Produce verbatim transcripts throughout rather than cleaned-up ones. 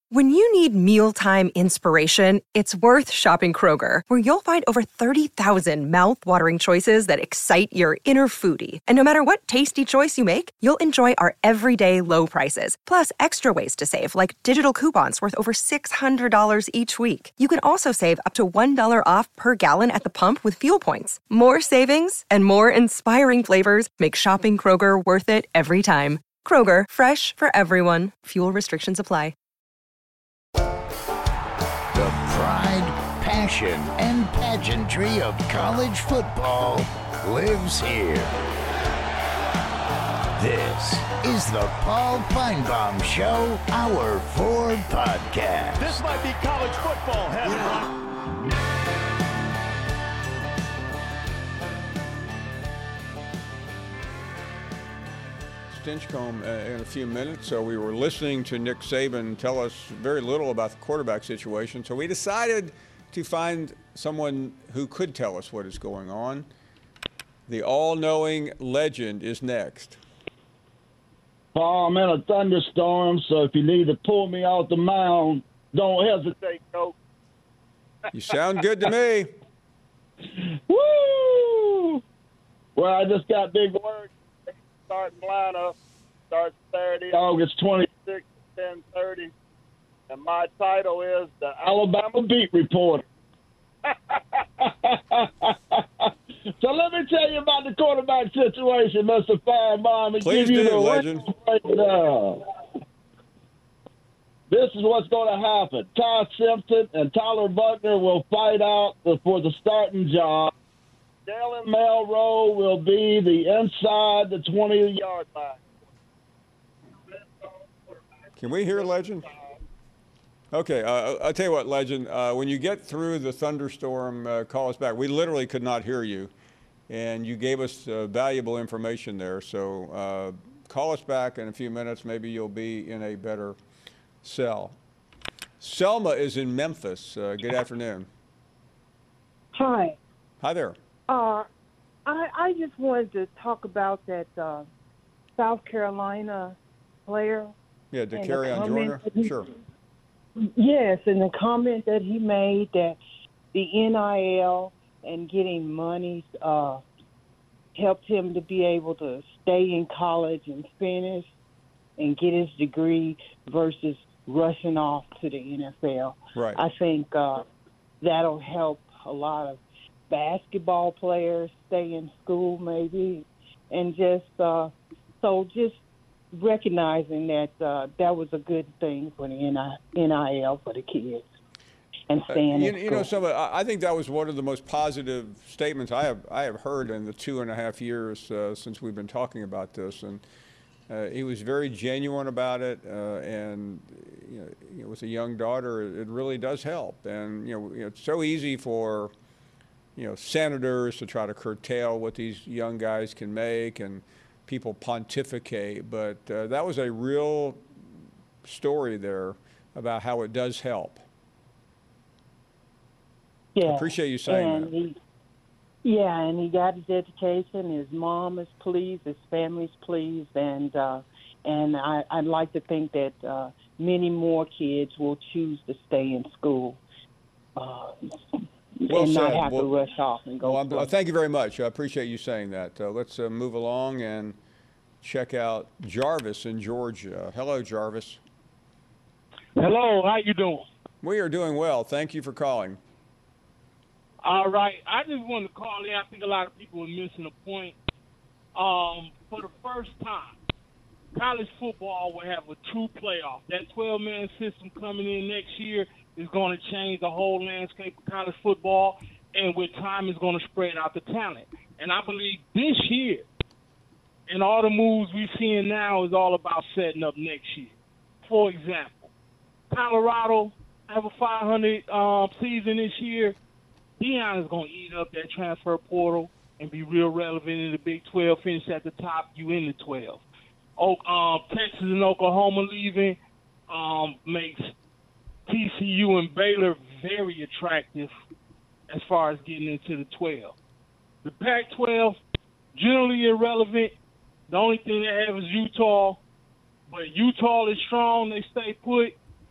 When you need mealtime inspiration, it's worth shopping Kroger, where you'll find over thirty thousand mouth-watering choices that excite your inner foodie. And no matter what tasty choice you make, you'll enjoy our everyday low prices, plus extra ways to save, like digital coupons worth over six hundred dollars each week. You can also save up to one dollar off per gallon at the pump with fuel points. More savings and more inspiring flavors make shopping Kroger worth it every time. Kroger, fresh for everyone. Fuel restrictions apply. The pride, passion, and pageantry of college football lives here. This is the Paul Feinbaum Show, Hour four podcast. This might be college football heaven. Yeah. Stinchcomb uh, in a few minutes. So we were listening to Nick Saban tell us very little about the quarterback situation. So we decided to find someone who could tell us what is going on. The all-knowing legend is next. Paul, I'm in a thunderstorm, so if you need to pull me off the mound, don't hesitate, Coach. You sound good to me. Woo! Well, I just got big word. Starting lineup starts Saturday, August twenty-sixth at ten thirty. And my title is the Alabama Beat Reporter. So let me tell you about the quarterback situation, Mister Feinbaum, and Please give you do, the legend. breakdown. This is what's going to happen. Ty Simpson and Tyler Buckner will fight out for the starting job. Jalen Melrose will be the inside the twenty-yard line. Can we hear Legend? Okay, uh, I'll tell you what, Legend. Uh, when you get through the thunderstorm, uh, call us back. We literally could not hear you, and you gave us uh, valuable information there. So uh, call us back in a few minutes. Maybe you'll be in a better cell. Selma is in Memphis. Uh, good afternoon. Hi. Hi there. Uh, I, I just wanted to talk about that uh, South Carolina player. Yeah, to carry on Jordan. Sure. Yes, and the comment that he made that the N I L and getting money uh, helped him to be able to stay in college and finish and get his degree versus rushing off to the N F L. Right. I think uh, that'll help a lot of basketball players stay in school maybe, and just uh, so just recognizing that uh, that was a good thing for the N I L for the kids and staying uh, in you, school. You know, some, I think that was one of the most positive statements I have I have heard in the two and a half years uh, since we've been talking about this, and uh, he was very genuine about it, uh, and you know, you know, with a young daughter, it really does help, and you know, it's so easy for you know, senators to try to curtail what these young guys can make, and people pontificate. But uh, that was a real story there about how it does help. Yeah. I appreciate you saying and that. He, yeah, and he got his education. His mom is pleased. His family's pleased. And uh, and I, I'd like to think that uh, many more kids will choose to stay in school. Uh, Well and said. not have well, to rush off and go. Well, uh, thank you very much. I appreciate you saying that. Uh, let's uh, move along and check out Jarvis in Georgia. Hello, Jarvis. Hello, how you doing? We are doing well. Thank you for calling. All right. I just wanted to call in. I think a lot of people are missing a point. Um, for the first time, college football will have a true playoff. That twelve-man system coming in next year is going to change the whole landscape of college football, and with time is going to spread out the talent. And I believe this year, and all the moves we're seeing now, is all about setting up next year. For example, Colorado have a five hundred um, season this year. Deion is going to eat up that transfer portal and be real relevant in the Big twelve, finish at the top, you in the twelve. Oh, um, Texas and Oklahoma leaving um, makes T C U and Baylor very attractive as far as getting into the twelve. The Pac twelve, generally irrelevant. The only thing they have is Utah. But Utah is strong. They stay put.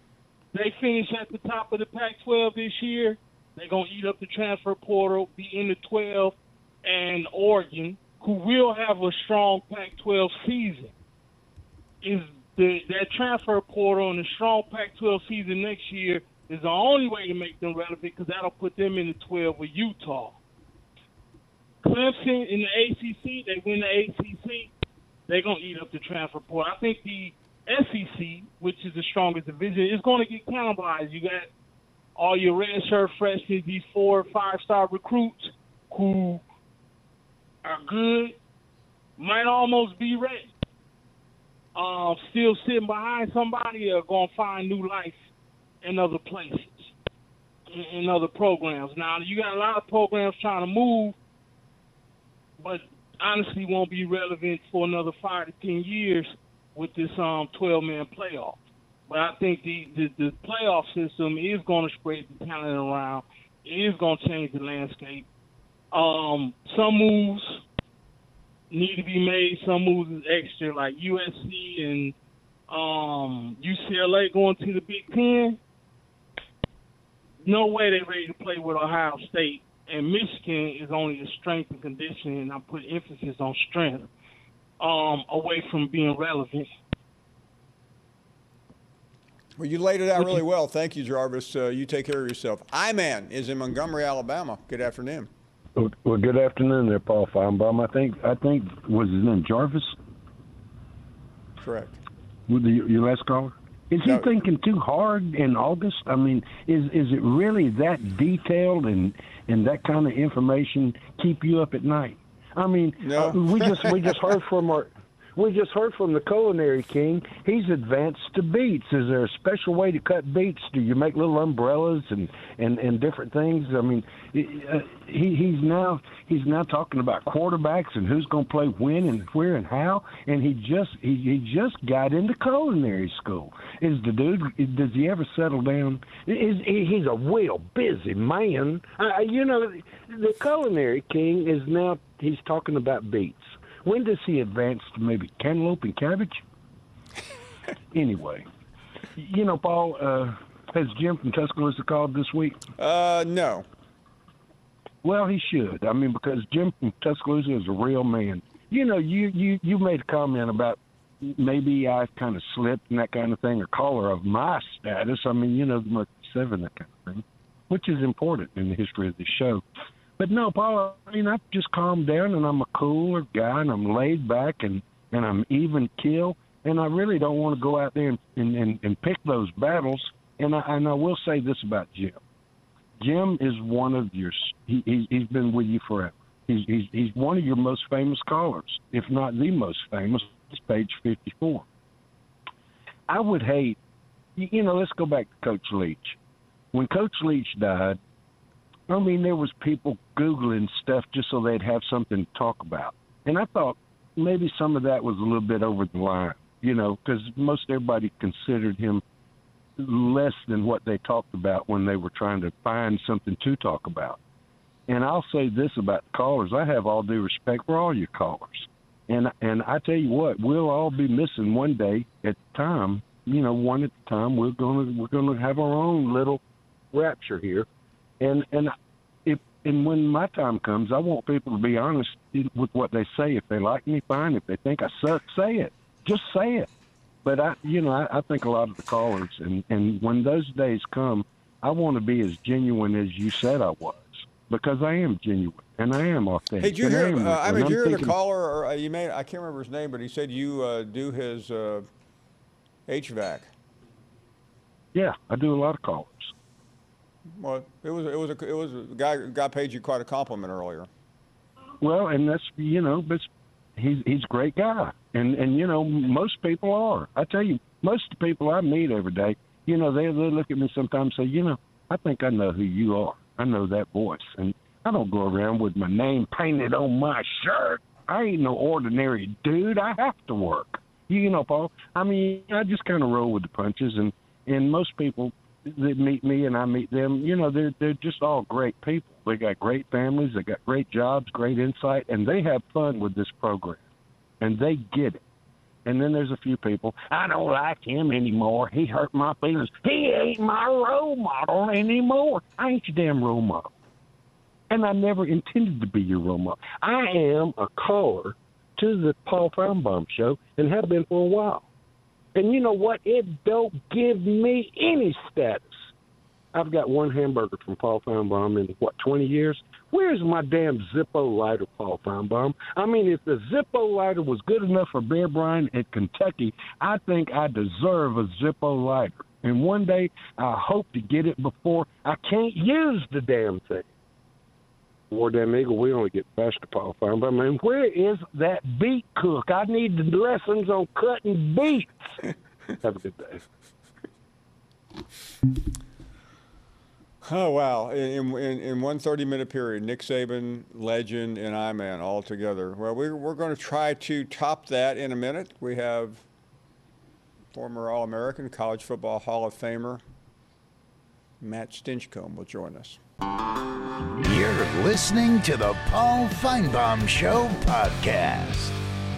they finish at the top of the Pac twelve this year, they're going to eat up the transfer portal, be in the twelve, and Oregon, who will have a strong Pac twelve season, is the that transfer portal and the strong Pac twelve season next year is the only way to make them relevant because that'll put them in the twelve with Utah. Clemson in the A C C, they win the A C C, they're going to eat up the transfer portal. I think the S E C, which is the strongest division, is going to get cannibalized. You got all your redshirt freshmen, these four or five-star recruits who are good, might almost be ready. Uh, still sitting behind somebody or going to find new life in other places, in, in other programs. Now, you got a lot of programs trying to move, but honestly won't be relevant for another five to ten years with this um twelve-man playoff. But I think the, the, the playoff system is going to spread the talent around. It is going to change the landscape. Um, some moves need to be made. Some moves is extra, like U S C and um, U C L A going to the Big Ten. No way they're ready to play with Ohio State. And Michigan is only a strength and conditioning, and I put emphasis on strength, um, away from being relevant. Well, you laid it out really well. Thank you, Jarvis. Uh, you take care of yourself. I-Man is in Montgomery, Alabama. Good afternoon. Well, well, good afternoon there, Paul Feinbaum. I think, I think, was his name Jarvis? Correct. With the, your last caller? Is he no. thinking too hard in August? I mean, is is it really that detailed and, and that kind of information keep you up at night? I mean, no. uh, we just we just heard from our we just heard from the Culinary King. He's advanced to beets. Is there a special way to cut beets? Do you make little umbrellas and, and, and different things? I mean, uh, he he's now he's now talking about quarterbacks and who's going to play when and where and how. And he just he, he just got into culinary school. Is the dude? Does he ever settle down? Is he's a real busy man? Uh, you know, the Culinary King is now he's talking about beets. When does he advance to maybe cantaloupe and cabbage? Anyway, you know, Paul, uh, has Jim from Tuscaloosa called this week? Uh, no. Well, he should. I mean, because Jim from Tuscaloosa is a real man. You know, you, you, you made a comment about maybe I kind of slipped and that kind of thing, or caller of my status. I mean, you know, the seven, that kind of thing, which is important in the history of the show. But no, Paul, I mean, I've just calmed down, and I'm a cooler guy, and I'm laid back, and, and I'm even keel, and I really don't want to go out there and, and, and pick those battles. And I, and I will say this about Jim. Jim is one of your he, – he's been with you forever. He's, he's, he's one of your most famous callers, if not the most famous. It's page fifty-four. I would hate – you know, let's go back to Coach Leach. When Coach Leach died, I mean, there was people Googling stuff just so they'd have something to talk about. And I thought maybe some of that was a little bit over the line, you know, because most everybody considered him less than what they talked about when they were trying to find something to talk about. And I'll say this about the callers. I have all due respect for all your callers. And and I tell you what, we'll all be missing one day at the time, you know, one at a time. We're gonna we're gonna have our own little rapture here. And and if and when my time comes, I want people to be honest with what they say. If they like me, fine. If they think I suck, say it. Just say it. But I, you know, I, I think a lot of the callers, and, and when those days come, I want to be as genuine as you said I was, because I am genuine and I am authentic. Hey, did you hear? I, uh, I mean, did you hear thinking, the caller? Or uh, you may I can't remember his name, but he said you uh, do his uh, H V A C. Yeah, I do a lot of callers. Well, it was it was a it was a guy guy paid you quite a compliment earlier. Well, and that's you know, but he's he's a great guy, and and you know most people are. I tell you, most of the people I meet every day, you know, they they look at me sometimes and say, you know, I think I know who you are. I know that voice, and I don't go around with my name painted on my shirt. I ain't no ordinary dude. I have to work. You know, Paul. I mean, I just kind of roll with the punches, and and most people that meet me and I meet them, you know, they're they're just all great people. They got great families, they got great jobs, great insight, and they have fun with this program, and they get it. And then there's a few people, I don't like him anymore. He hurt my feelings. He ain't my role model anymore. I ain't your damn role model. And I never intended to be your role model. I am a caller to the Paul Feinbaum Show and have been for a while. And you know what? It don't give me any status. I've got one hamburger from Paul Feinbaum in, what, twenty years? Where's my damn Zippo lighter, Paul Feinbaum? I mean, if the Zippo lighter was good enough for Bear Bryant at Kentucky, I think I deserve a Zippo lighter. And one day, I hope to get it before I can't use the damn thing. War Damn Eagle, we only get faster, Paul Feinbaum. I mean, where is that beet cook? I need the lessons on cutting beets. Have a good day. Oh, wow. In, in, in one thirty-minute period, Nick Saban, legend, and I-Man all together. Well, we're, we're going to try to top that in a minute. We have former All-American, College Football Hall of Famer, Matt Stinchcomb will join us. You're listening to the Paul Feinbaum Show podcast.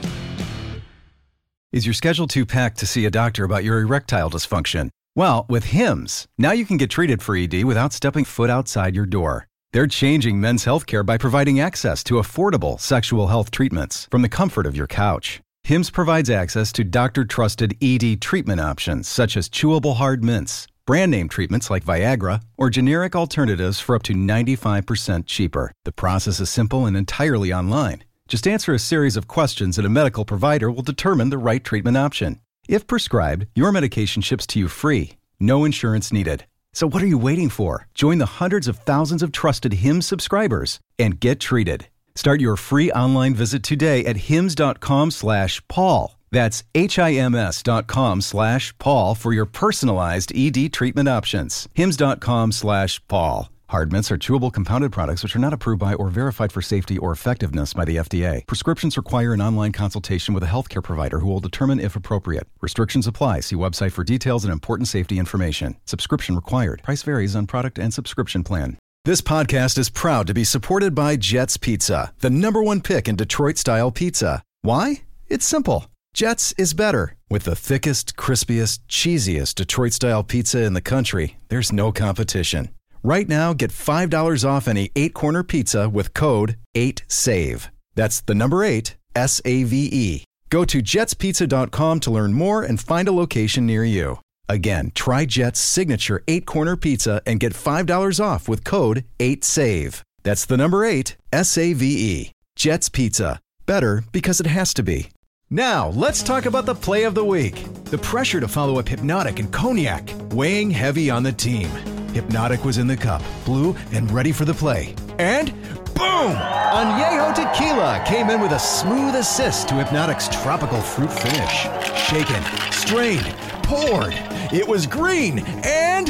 Is your schedule too packed to see a doctor about your erectile dysfunction? Well, with Hims, now you can get treated for E D without stepping foot outside your door. They're changing men's healthcare by providing access to affordable sexual health treatments from the comfort of your couch. Hims provides access to doctor-trusted E D treatment options such as chewable hard mints, brand name treatments like Viagra, or generic alternatives for up to ninety-five percent cheaper. The process is simple and entirely online. Just answer a series of questions and a medical provider will determine the right treatment option. If prescribed, your medication ships to you free. No insurance needed. So what are you waiting for? Join the hundreds of thousands of trusted Hims subscribers and get treated. Start your free online visit today at hims.com slash Paul. That's H-I-M-S dot com slash Paul for your personalized E D treatment options. Hims.com slash Paul. Hard mints are chewable compounded products which are not approved by or verified for safety or effectiveness by the F D A. Prescriptions require an online consultation with a healthcare provider who will determine if appropriate. Restrictions apply. See website for details and important safety information. Subscription required. Price varies on product and subscription plan. This podcast is proud to be supported by Jets Pizza, the number one pick in Detroit-style pizza. Why? It's simple. Jets is better. With the thickest, crispiest, cheesiest Detroit-style pizza in the country, there's no competition. Right now, get five dollars off any eight-corner pizza with code eight save. That's the number eight, S A V E. Go to jets pizza dot com to learn more and find a location near you. Again, try Jet's signature eight-corner pizza and get five dollars off with code eight save. That's the number eight, S A V E. Jet's Pizza. Better because it has to be. Now, let's talk about the play of the week. The pressure to follow up Hypnotic and Cognac, weighing heavy on the team. Hypnotic was in the cup, blue, and ready for the play. And boom! Añejo Tequila came in with a smooth assist to Hypnotic's tropical fruit finish. Shaken, strained, poured. It was green and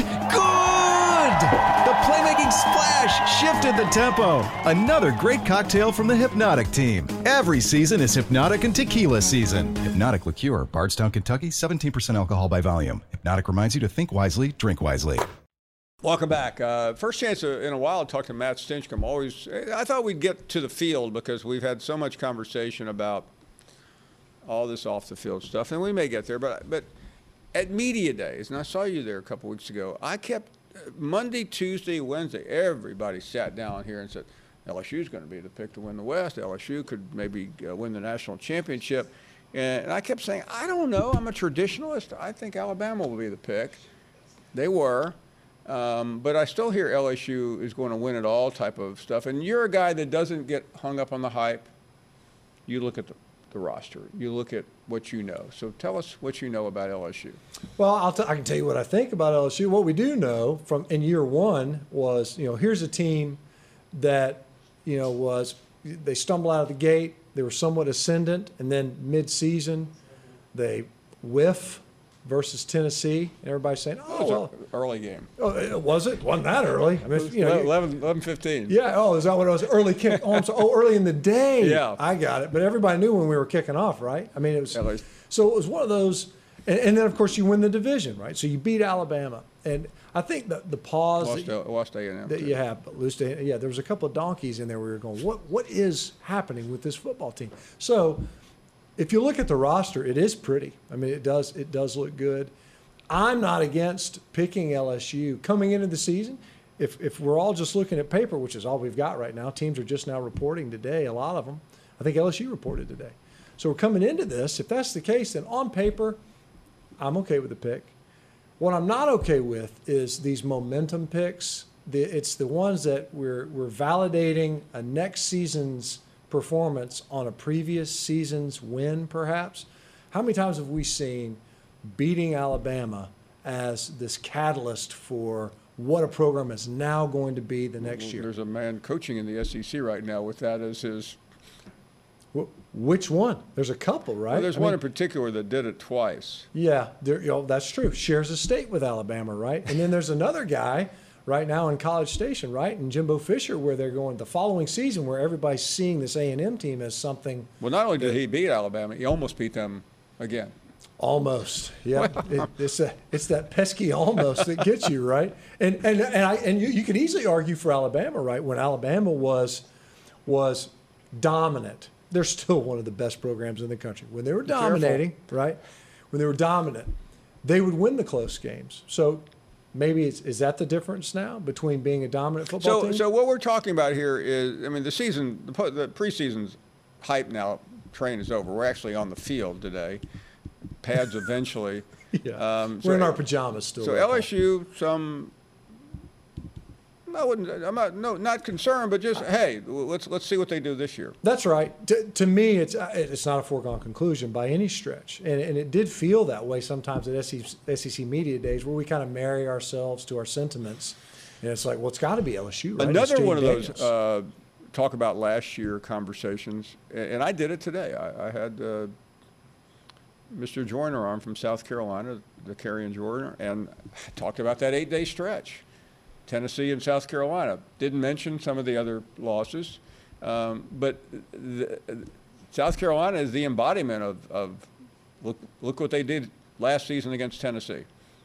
good! The playmaking splash shifted the tempo. Another great cocktail from the Hypnotic team. Every season is Hypnotic and Tequila season. Hypnotic Liqueur, Bardstown, Kentucky, seventeen percent alcohol by volume. Hypnotic reminds you to think wisely, drink wisely. Welcome back. Uh, first chance in a while to talk to Matt Stinchcomb. Always, I thought we'd get to the field because we've had so much conversation about all this off the field stuff, and we may get there. But but at media days, and I saw you there a couple weeks ago, I kept Monday, Tuesday, Wednesday. Everybody sat down here and said L S U is going to be the pick to win the West. L S U could maybe uh, win the national championship, and, and I kept saying, I don't know. I'm a traditionalist. I think Alabama will be the pick. They were. Um, but I still hear L S U is going to win it all type of stuff. And you're a guy that doesn't get hung up on the hype. You look at the, the roster. You look at what you know. So tell us what you know about L S U. Well, I'll t- I can tell you what I think about L S U. What we do know from in year one was, you know, here's a team that, you know, was they stumbled out of the gate. They were somewhat ascendant. And then mid-season, they whiff versus Tennessee. Everybody's saying, oh, oh well, early game. Oh, was it? Wasn't that early? I mean, you know, eleven, eleven fifteen. Yeah. Oh, is that what it was? Early kick. Oh, I'm sorry. Oh, early in the day. Yeah. I got it. But everybody knew when we were kicking off, right? I mean, it was. Yeah, so it was one of those. And, and then, of course, you win the division, right? So you beat Alabama. And I think the, the pause lost, that, uh, lost A and M that you have, lost A, yeah, there was a couple of donkeys in there where we were going, what what is happening with this football team? So if you look at the roster, it is pretty. I mean, it does it does look good. I'm not against picking L S U coming into the season. If if we're all just looking at paper, which is all we've got right now, teams are just now reporting today, a lot of them. I think L S U reported today. So we're coming into this. If that's the case, then on paper, I'm okay with the pick. What I'm not okay with is these momentum picks. The, it's the ones that we're we're validating a next season's performance on a previous season's win, perhaps. How many times have we seen beating Alabama as this catalyst for what a program is now going to be the next well, year? There's a man coaching in the S E C right now with that as his. Which one? There's a couple, right? Well, there's I one mean, in particular that did it twice. Yeah, there, you know, that's true. Shares a state with Alabama, right? And then there's another guy right now in College Station, right? And Jimbo Fisher, where they're going the following season, where everybody's seeing this A and M team as something. Well, not only did he beat Alabama, he almost beat them again. Almost, yeah. it, it's a, it's that pesky almost that gets you, right? And and and I and you, you could easily argue for Alabama, right? When Alabama was was dominant, they're still one of the best programs in the country. When they were dominating, right? When they were dominant, they would win the close games. So maybe it's, is that the difference now between being a dominant football so, team? So what we're talking about here is, I mean, the season, the, the preseason's hype now, train is over. We're actually on the field today. Pads eventually. Yeah. Um, we're so, in our pajamas still. So right L S U, some. I wouldn't. I'm not. No, not concerned, but just hey, let's let's see what they do this year. That's right. To, to me, it's it's not a foregone conclusion by any stretch, and and it did feel that way sometimes at S E C media days, where we kind of marry ourselves to our sentiments, and it's like, well, it's got to be L S U. Right? Another one of those uh, talk about last year conversations, and I did it today. I, I had uh, Mister Joyner on from South Carolina, the Carrion Joyner, and I talked about that eight-day stretch. Tennessee and South Carolina. Didn't mention some of the other losses, um, but the, South Carolina is the embodiment of, of look, look what they did last season against Tennessee.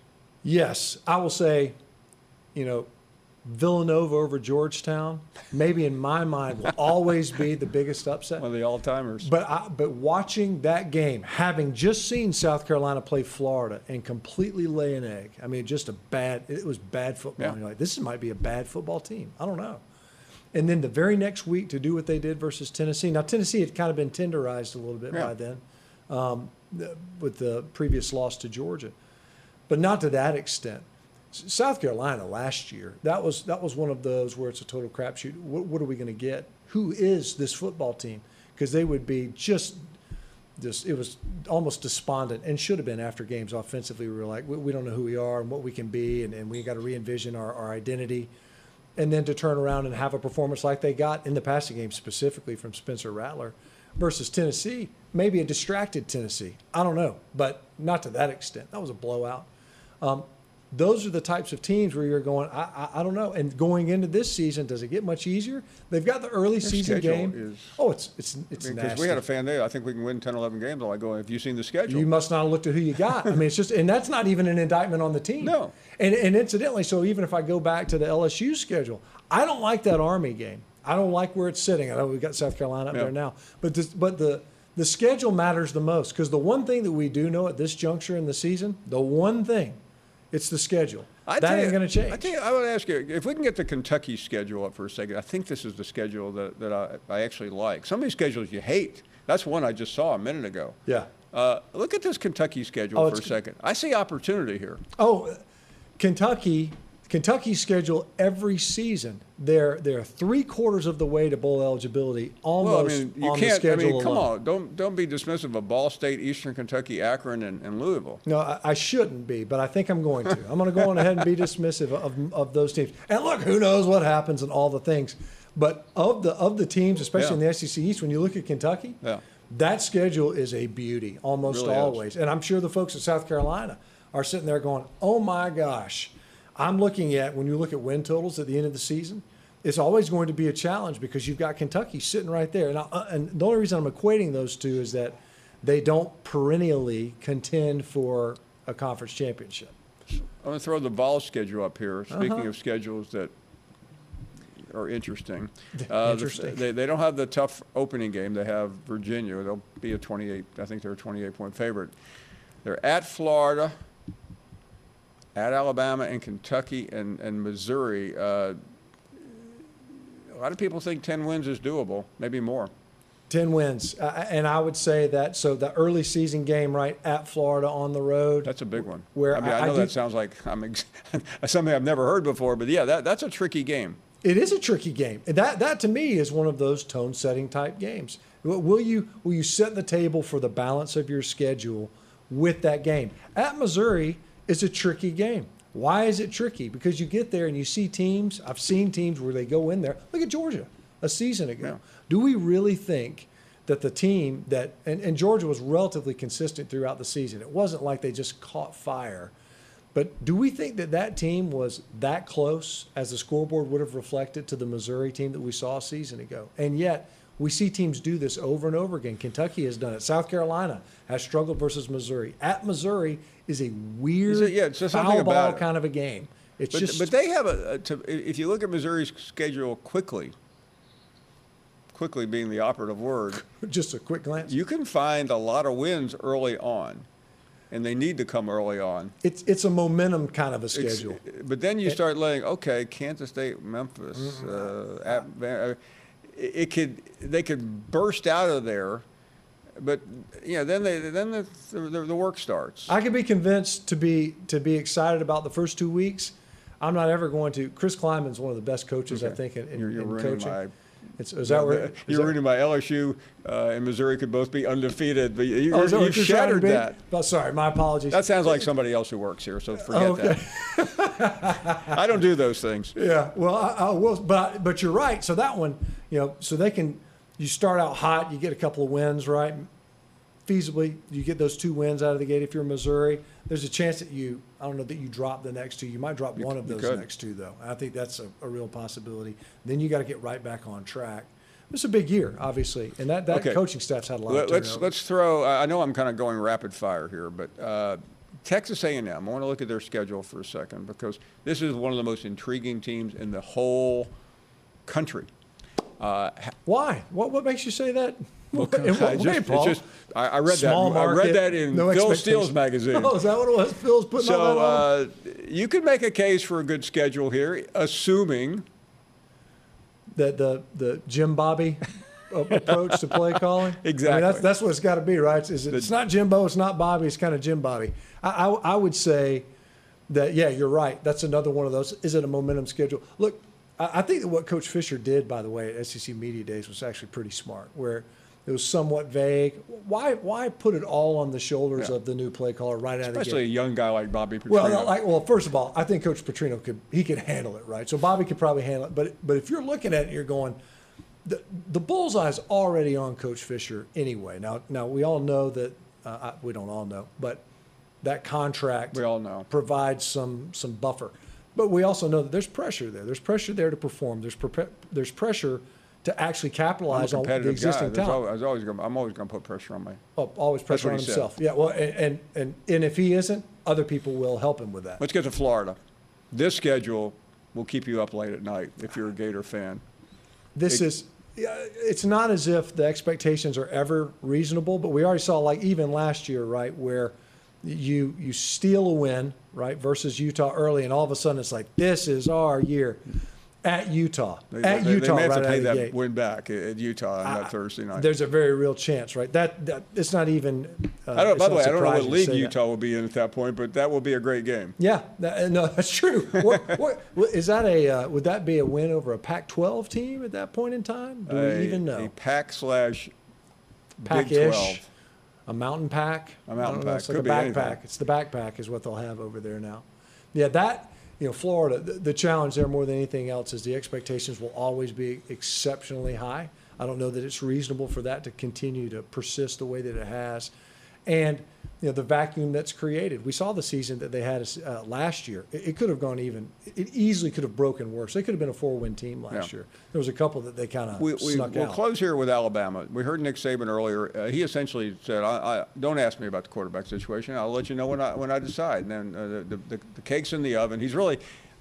Yes, I will say, you know, Villanova over Georgetown, maybe in my mind, will always be the biggest upset. One of the all-timers. But I, but watching that game, having just seen South Carolina play Florida and completely lay an egg, I mean, just a bad, it was bad football. Yeah. And you're like, this might be a bad football team. I don't know. And then the very next week to do what they did versus Tennessee. Now, Tennessee had kind of been tenderized a little bit yeah. by then um, with the previous loss to Georgia, but not to that extent. South Carolina last year, that was that was one of those where it's a total crapshoot. What, what are we going to get? Who is this football team? Because they would be just, just, it was almost despondent and should have been after games offensively. We were like, we, we don't know who we are and what we can be, and, and we got to re-envision our, our identity. And then to turn around and have a performance like they got in the passing game, specifically from Spencer Rattler, versus Tennessee, maybe a distracted Tennessee. I don't know, but not to that extent. That was a blowout. Um, Those are the types of teams where you're going, I, I, I don't know. And going into this season, does it get much easier? They've got the early Their season game. Is, oh, it's it's it's Because nasty. we had a fan day. I think we can win ten, eleven games. I'm like, going, have you seen the schedule? You must not have looked at who you got. I mean, it's just, and that's not even an indictment on the team. No. And and incidentally, so even if I go back to the L S U schedule, I don't like that Army game. I don't like where it's sitting. I know we've got South Carolina up yeah. there now, but this, but the the schedule matters the most, because the one thing that we do know at this juncture in the season, the one thing, it's the schedule. I that tell ain't you, going to change. I tell you, I would ask you, if we can get the Kentucky schedule up for a second, I think this is the schedule that, that I, I actually like. Some of these schedules you hate. That's one I just saw a minute ago. Yeah. Uh, look at this Kentucky schedule Oh, for a it's- second. I see opportunity here. Oh, Kentucky, Kentucky's schedule every season, they're they're three quarters of the way to bowl eligibility almost Well, I mean, you on the can't. I schedule mean, come alone. on, don't don't be dismissive of Ball State, Eastern Kentucky, Akron, and, and Louisville. No, I, I shouldn't be, but I think I'm going to. I'm going to go on ahead and be dismissive of, of those teams. And look, who knows what happens and all the things. But of the of the teams, especially Yeah. in the S E C East, when you look at Kentucky, Yeah. that schedule is a beauty almost Really is. always. And I'm sure the folks at South Carolina are sitting there going, oh my gosh. I'm looking at, when you look at win totals at the end of the season, it's always going to be a challenge because you've got Kentucky sitting right there. And, I, and the only reason I'm equating those two is that they don't perennially contend for a conference championship. I'm going to throw the Vol schedule up here. Speaking Uh-huh. of schedules that are interesting. Uh, interesting. The, they, they don't have the tough opening game. They have Virginia. They'll be a twenty-eight. I think they're a twenty-eight point favorite. They're at Florida, at Alabama and Kentucky and, and Missouri. Uh, a lot of people think ten wins is doable, maybe more. ten wins. Uh, and I would say that, so the early season game, right, at Florida on the road. That's a big one. Where I mean, I, I, know I that do, sounds like I'm ex- something I've never heard before, but yeah, that, that's a tricky game. It is a tricky game. That, that to me is one of those tone-setting type games. Will you, will you set the table for the balance of your schedule with that game? At Missouri is a tricky game. Why is it tricky? Because you get there and you see teams. I've seen teams where they go in there. Look at Georgia a season ago. Yeah. Do we really think that the team that and, and Georgia was relatively consistent throughout the season? It wasn't like they just caught fire. But do we think that that team was that close as the scoreboard would have reflected to the Missouri team that we saw a season ago? And yet we see teams do this over and over again. Kentucky has done it. South Carolina has struggled versus Missouri. At Missouri is a weird it, yeah, it's just foul ball it. kind of a game. It's but, just, but they have a, a to, if you look at Missouri's schedule quickly, quickly being the operative word, just a quick glance, you can find a lot of wins early on, and they need to come early on. It's it's a momentum kind of a schedule. It's, but then you start letting, okay, Kansas State, Memphis, mm-hmm. uh, at, it could they could burst out of there. But you know, then they then the, the the work starts. I could be convinced to be to be excited about the first two weeks. I'm not ever going to. Chris Kleiman's one of the best coaches, okay. I think, in, in, you're, you're in ruining coaching. My, it's, is that where you're that, ruining my L S U uh, and Missouri could both be undefeated, but you, oh, you've shattered that. Oh, sorry, my apologies. That sounds like somebody else who works here, so forget okay. that. I don't do those things. Yeah, well, I, I will, but but you're right. So that one, you know, so they can. You start out hot, you get a couple of wins, right? Feasibly, you get those two wins out of the gate. If you're Missouri, there's a chance that you, I don't know, that you drop the next two. You might drop you, one of those could. next two, though. I think that's a, a real possibility. Then you got to get right back on track. It's a big year, obviously, and that, that okay. coaching staff's had a lot Let, of let's turnover. let's throw. I know I'm kind of going rapid fire here, but uh, Texas A and M. I want to look at their schedule for a second because this is one of the most intriguing teams in the whole country. Uh, Why? What what makes you say that? Well, in what I, just, way, just, I, I read Small that. Market, I read that in no Phil Steele's magazine. Oh, is that what it was? Phil's putting so, all that on? uh, you could make a case for a good schedule here, assuming that the the Jim Bobby approach to play calling. Exactly. I mean, that's that's what it's got to be, right? Is it, it's not Jimbo, it's not Bobby, it's kind of Jim Bobby. I, I I would say that yeah, you're right. That's another one of those. Is it a momentum schedule? Look. I think that what Coach Fisher did, by the way, at S E C Media Days was actually pretty smart, where it was somewhat vague. Why why put it all on the shoulders yeah. of the new play caller right out of the gate? Especially a young guy like Bobby Petrino. Well, like, well, first of all, I think Coach Petrino could he could handle it, right? So Bobby could probably handle it. But but if you're looking at it, you're going, the the bullseye's already on Coach Fisher anyway. Now now we all know that uh, I, we don't all know, but that contract we all know provides some some buffer. But we also know that there's pressure there. There's pressure there to perform. There's pre- there's pressure to actually capitalize on the existing guy. talent. Always, always gonna, I'm always going to put pressure on my. Oh, always pressure on himself. Said. Yeah. Well, and, and and and if he isn't, other people will help him with that. Let's get to Florida. This schedule will keep you up late at night if you're a Gator fan. This it, is. It's not as if the expectations are ever reasonable, but we already saw, like even last year, right, where you you steal a win, right, versus Utah early, and all of a sudden it's like, this is our year at Utah. They, at they, Utah, they may have right to pay out of the that gate. win back at Utah on I, that Thursday night. There's a very real chance, right? That, that it's not even. Uh, I don't. By the way, I don't know what surprising to league say Utah that. will be in at that point, but that will be a great game. Yeah, that, no, that's true. what, what, what, is that a? Uh, would that be a win over a Pac twelve team at that point in time? Do a, we even know? A Pac slash Pac-ish. Big twelve. A mountain pack. A mountain pack. It's like Could a be backpack. anything. It's the backpack is what they'll have over there now. Yeah, that, you know, Florida, the, the challenge there more than anything else is the expectations will always be exceptionally high. I don't know that it's reasonable for that to continue to persist the way that it has. And, you know, the vacuum that's created. We saw the season that they had uh, last year. It, it could have gone even, it easily could have broken worse. They could have been a four-win team last Yeah. year. There was a couple that they kind of We, we, snuck we'll out. close here with Alabama. We heard Nick Saban earlier. Uh, he essentially said, I, I, don't ask me about the quarterback situation. I'll let you know when I when I decide. And then uh, the, the, the cake's in the oven. He's really,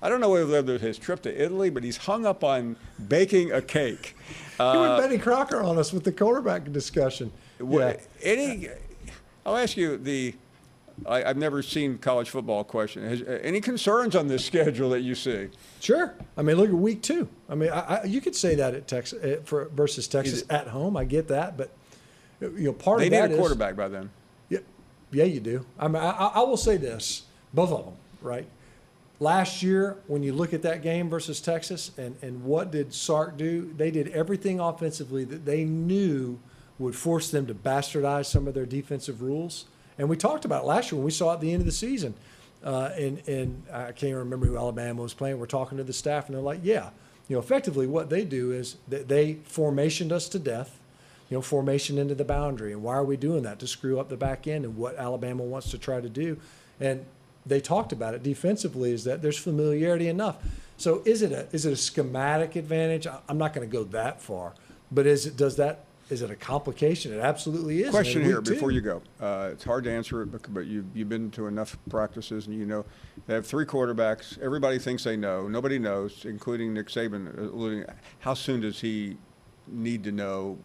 I don't know whether his trip to Italy, but he's hung up on baking a cake. Uh, he went Benny Crocker on us with the quarterback discussion. Yeah. Any, I'll ask you the. I, I've never seen college football question. Has, any concerns on this schedule that you see? Sure. I mean, look at week two. I mean, I, I, you could say that at Texas for versus Texas it, at home. I get that, but you know, part they of that is they need a quarterback is, by then. Yeah, yeah, you do. I mean, I, I will say this: both of them, right? Last year, when you look at that game versus Texas, and and what did Sark do? They did everything offensively that they knew would force them to bastardize some of their defensive rules. And we talked about it last year when we saw it at the end of the season. Uh, and, and I can't even remember who Alabama was playing. We're talking to the staff, and they're like, yeah, you know, effectively what they do is that they formationed us to death, you know, formation into the boundary. And why are we doing that? To screw up the back end and what Alabama wants to try to do. And they talked about it defensively is that there's familiarity enough. So is it a, is it a schematic advantage? I'm not going to go that far. But is it, does that, Is it a complication? It absolutely is. Question here before you go. Uh, it's hard to answer it, but you've, you've been to enough practices, and you know they have three quarterbacks. Everybody thinks they know. Nobody knows, including Nick Saban. Alluding, how soon does he need to know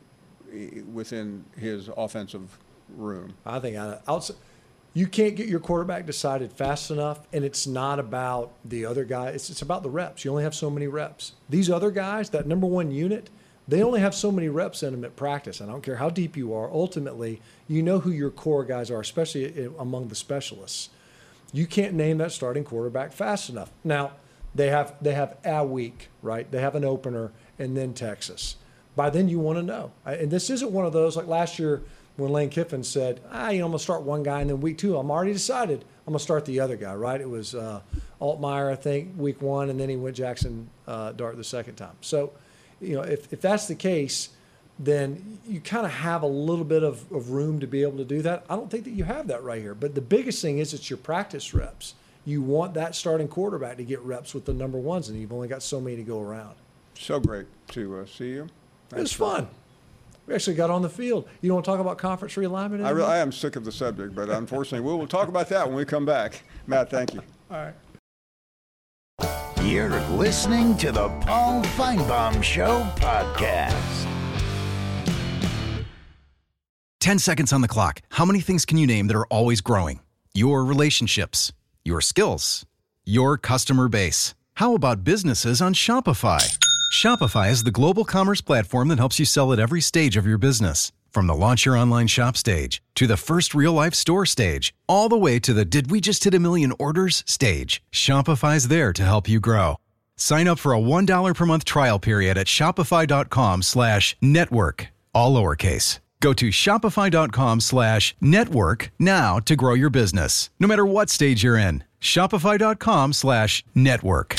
within his offensive room? I think I, outside, you can't get your quarterback decided fast enough, and it's not about the other guy. It's, it's about the reps. You only have so many reps. These other guys, that number one unit, they only have so many reps in them at practice. I don't care how deep you are. Ultimately, you know who your core guys are, especially among the specialists. You can't name that starting quarterback fast enough. Now, they have they have a week, right? They have an opener and then Texas. By then, you want to know. And this isn't one of those like last year when Lane Kiffin said, ah, you know, I'm going to start one guy, and then week two, I'm already decided I'm going to start the other guy, right? It was uh, Altmaier, I think, week one, and then he went Jackson uh, Dart the second time. So, you know, if, if that's the case, then you kind of have a little bit of, of room to be able to do that. I don't think that you have that right here. But the biggest thing is it's your practice reps. You want that starting quarterback to get reps with the number ones, and you've only got so many to go around. So great to uh, see you. Thanks it was fun. We actually got on the field. You don't want to talk about conference realignment? I, really, I am sick of the subject, but unfortunately, we'll, we'll talk about that when we come back. Matt, thank you. All right. You're listening to the Paul Feinbaum Show podcast. Ten seconds on the clock. How many things can you name that are always growing? Your relationships, your skills, your customer base. How about businesses on Shopify? Shopify is the global commerce platform that helps you sell at every stage of your business. From the launch your online shop stage, to the first real-life store stage, all the way to the did we just hit a million orders stage, Shopify's there to help you grow. Sign up for a one dollar per month trial period at shopify.com slash network, all lowercase. Go to shopify.com slash network now to grow your business, no matter what stage you're in. Shopify.com slash network.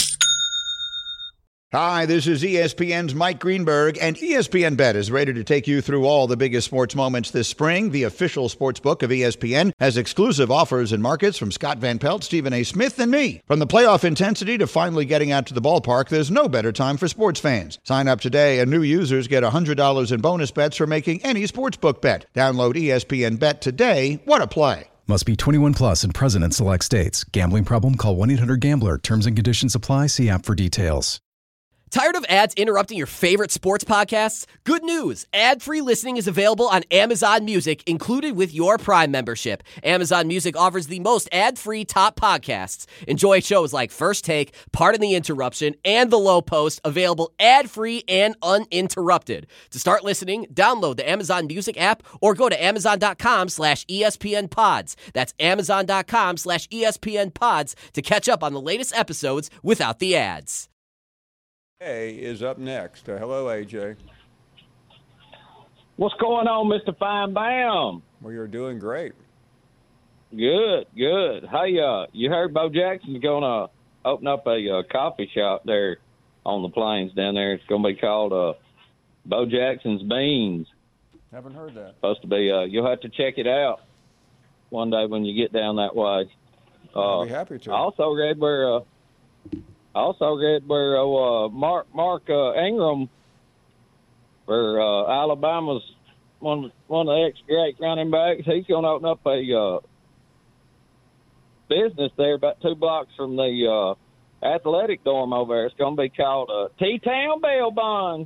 Hi, this is E S P N's Mike Greenberg, and E S P N Bet is ready to take you through all the biggest sports moments this spring. The official sports book of E S P N has exclusive offers and markets from Scott Van Pelt, Stephen A. Smith, and me. From the playoff intensity to finally getting out to the ballpark, there's no better time for sports fans. Sign up today, and new users get one hundred dollars in bonus bets for making any sportsbook bet. Download E S P N Bet today. What a play. Must be twenty-one plus and present in select states. Gambling problem? Call one eight hundred gambler. Terms and conditions apply. See app for details. Tired of ads interrupting your favorite sports podcasts? Good news! Ad-free listening is available on Amazon Music, included with your Prime membership. Amazon Music offers the most ad-free top podcasts. Enjoy shows like First Take, Pardon the Interruption, and The Low Post, available ad-free and uninterrupted. To start listening, download the Amazon Music app or go to amazon.com slash ESPN pods. That's amazon.com slash ESPN pods to catch up on the latest episodes without the ads. A is up next. Uh, hello, A J. What's going on, Mister Feinbaum? Well, you're doing great. Good, good. Hey, uh, you heard Bo Jackson's going to open up a uh, coffee shop there on the plains down there. It's going to be called uh, Bo Jackson's Beans. Haven't heard that. Supposed to be. Uh, you'll have to check it out one day when you get down that way. Uh, I'll be happy to. I also read where. Uh, I also read where uh, Mark Mark uh, Ingram, where uh, Alabama's one one of the ex-great running backs, he's going to open up a uh, business there about two blocks from the uh, athletic dorm over there. It's going to be called uh, T-Town Bail Bonds.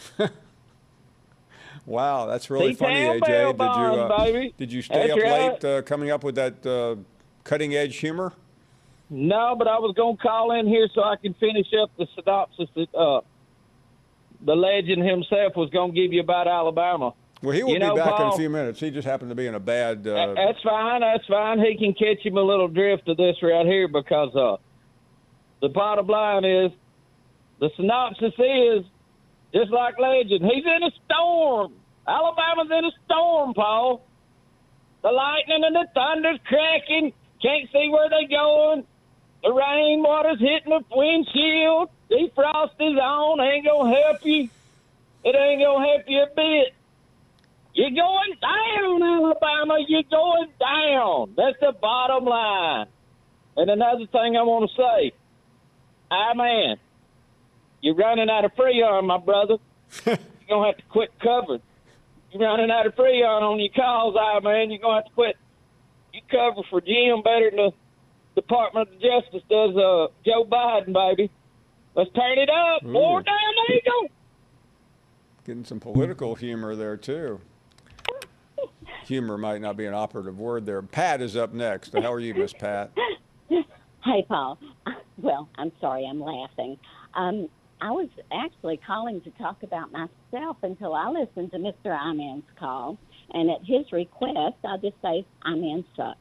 Wow, that's really funny, A J. Did you, uh, did you stay up late uh, coming up with that uh, cutting-edge humor? No, but I was going to call in here so I can finish up the synopsis that uh, the legend himself was going to give you about Alabama. Well, he will you know, be back Paul, in a few minutes. He just happened to be in a bad uh... – That's fine. That's fine. He can catch him a little drift of this right here because uh, the bottom line is the synopsis is just like legend. He's in a storm. Alabama's in a storm, Paul. The lightning and the thunder's cracking. Can't see where they're going. The rainwater's hitting the windshield. Defrost is on. Ain't going to help you. It ain't going to help you a bit. You're going down, Alabama. You're going down. That's the bottom line. And another thing I want to say. Ah, man, you're running out of Freon, my brother. You're going to have to quit covering. You're running out of Freon on your calls, ah, man. You're going to have to quit. You cover for Jim better than the Department of Justice does uh, Joe Biden, baby. Let's turn it up. Ooh. More down, there you go. Getting some political humor there, too. Humor might not be an operative word there. Pat is up next. How are you, Miss Pat? Hey, Paul. Well, I'm sorry, I'm laughing. Um, I was actually calling to talk about myself until I listened to Mister Iman's call. And at his request, I'll just say, Iman sucks.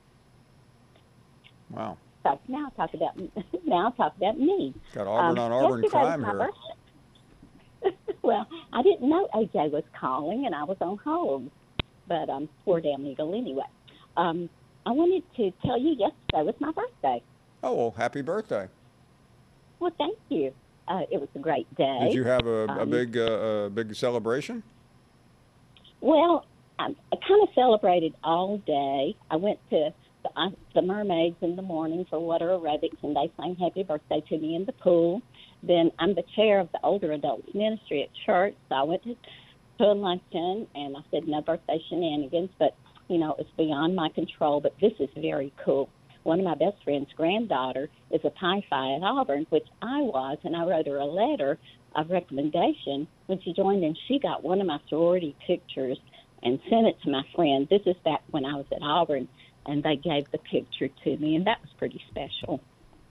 Wow. So now I'll talk about, now I'll talk about me. Got Auburn um, on Auburn crime here. Well, I didn't know A J was calling, and I was on hold. But um, poor damn eagle anyway. Um, I wanted to tell you yesterday was my birthday. Oh, well, happy birthday. Well, thank you. Uh, it was a great day. Did you have a, a um, big uh, a big celebration? Well, I, I kind of celebrated all day. I went to the, uh, the Mermaids in the morning for water aerobics, and they sang happy birthday to me in the pool. Then I'm the chair of the older adults ministry at church, so I went to, to a luncheon, and I said no birthday shenanigans, but, you know, it's beyond my control, but this is very cool. One of my best friend's granddaughter is a Pi Phi at Auburn, which I was, and I wrote her a letter of recommendation when she joined, and she got one of my sorority pictures and sent it to my friend. This is back when I was at Auburn, and they gave the picture to me, and that was pretty special.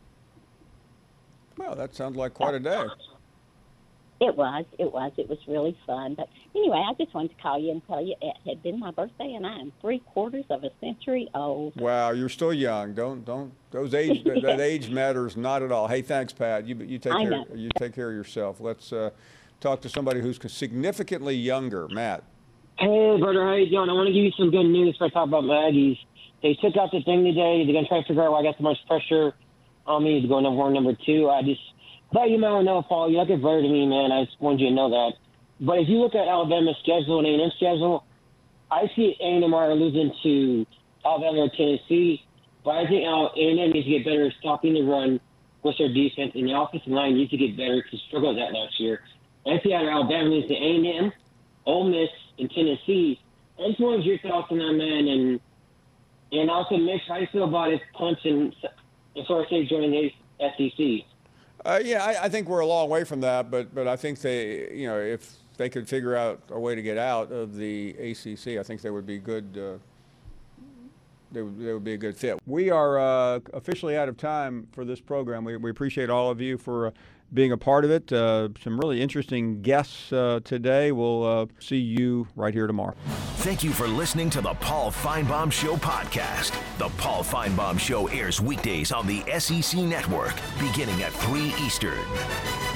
Well, that sounds like quite a day. It was. It was. It was really fun. But anyway, I just wanted to call you and tell you it had been my birthday, and I am three quarters of a century old. Wow, you're still young. Don't don't those age that, that age matters not at all. Hey, thanks, Pat. You you take I care know. you take care of yourself. Let's uh, talk to somebody who's significantly younger. Matt. Hey, brother, how you doing? I want to give you some good news before I talk about my Aggies. They took out the thing today. They're gonna try to figure out why I got so much pressure on me to go number one, number two. I just thought you might know, Paul. You're like a brother to me, man. I just wanted you to know that. But if you look at Alabama's schedule and A and M's schedule, I see A and M are losing to Alabama or Tennessee. But I think A and M needs to get better at stopping the run with their defense, and the offensive line needs to get better because they struggled with that last year. I see either Alabama needs to A and M, Ole Miss, and Tennessee. I just wanted your thoughts on that, man. And and also, Mitch, how do you feel about his punch and Florida State joining the S E C? Uh, yeah, I, I think we're a long way from that, but but I think they, you know, if they could figure out a way to get out of the A C C, I think they would be good. Uh, they would they would be a good fit. We are uh, officially out of time for this program. We we appreciate all of you for uh, being a part of it. Uh, some really interesting guests uh, today. We'll uh, see you right here tomorrow. Thank you for listening to the Paul Finebaum Show podcast. The Paul Finebaum Show airs weekdays on the S E C Network, beginning at three Eastern.